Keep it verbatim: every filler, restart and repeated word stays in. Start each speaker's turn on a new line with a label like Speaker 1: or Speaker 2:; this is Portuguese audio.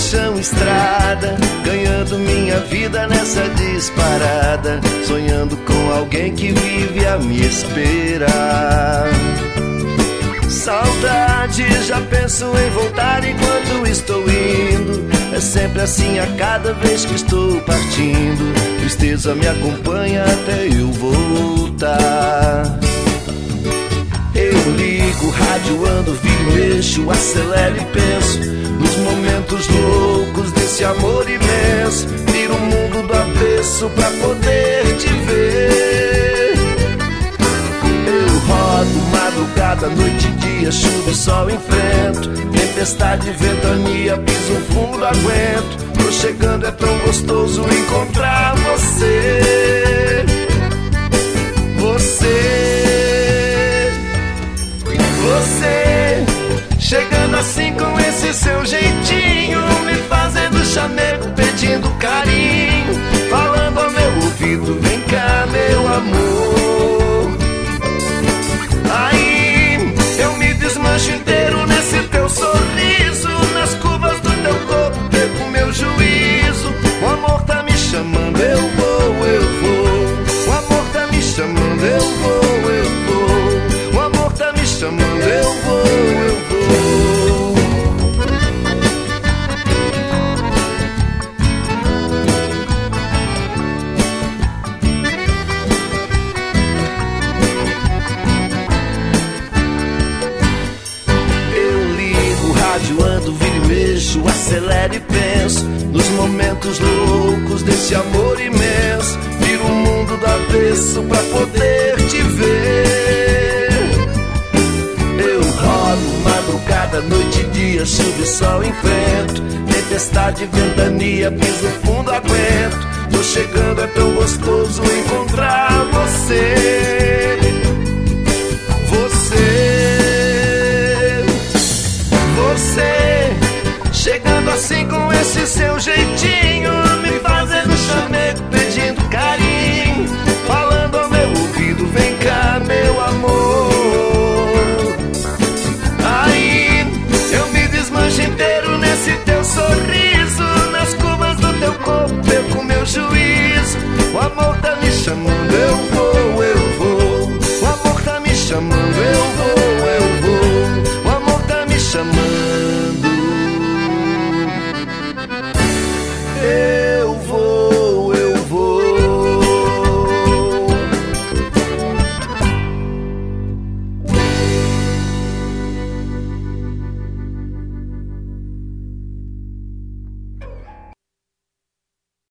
Speaker 1: chão, estrada, ganhando minha vida nessa disparada, sonhando com alguém que vive a me esperar. Saudade, já penso em voltar enquanto estou indo. É sempre assim a cada vez que estou partindo. Tristeza me acompanha até eu voltar. Eu ligo, rádio, ando, viro, mexo, acelero e penso nos momentos loucos desse amor imenso. Viro o mundo do avesso pra poder te ver. Eu rodo, madrugada, noite e dia, chuva e sol enfrento. Tempestade, ventania, piso fundo, aguento. Tô chegando, é tão gostoso encontrar você. Você, você, chegando assim com esse seu jeitinho, me fazendo chamego, pedindo carinho, falando ao meu ouvido, vem cá meu amor. Aí eu me desmancho inteiro nesse teu sorriso, nas curvas do teu corpo perco meu juízo. O amor tá me chamando, eu vou, eu vou. O amor tá me chamando, eu vou, eu vou. O amor tá me chamando, eu vou, eu vou. Eu ligo, rádio, ando, viro e mexo, acelero e penso nos momentos loucos desse amor imenso. Viro o mundo do avesso pra poder te ver. Eu rodo, madrugada, noite e dia, chuva e sol enfrento. Tempestade, ventania, piso fundo, aguento. Tô chegando, é tão gostoso encontrar você.